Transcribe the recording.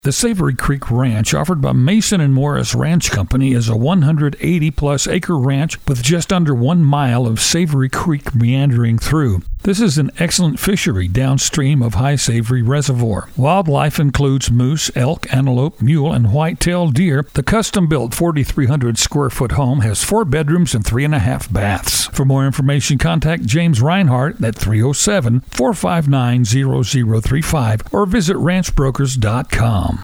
The Savory Creek Ranch, offered by Mason and Morris Ranch Company, is a 180-plus acre ranch with just under 1 mile of Savory Creek meandering through. This is an excellent fishery downstream of High Savory Reservoir. Wildlife includes moose, elk, antelope, mule, and white-tailed deer. The custom-built 4,300-square-foot home has 4 bedrooms and 3.5 baths. For more information, contact James Reinhardt at 307-459-0035 or visit ranchbrokers.com.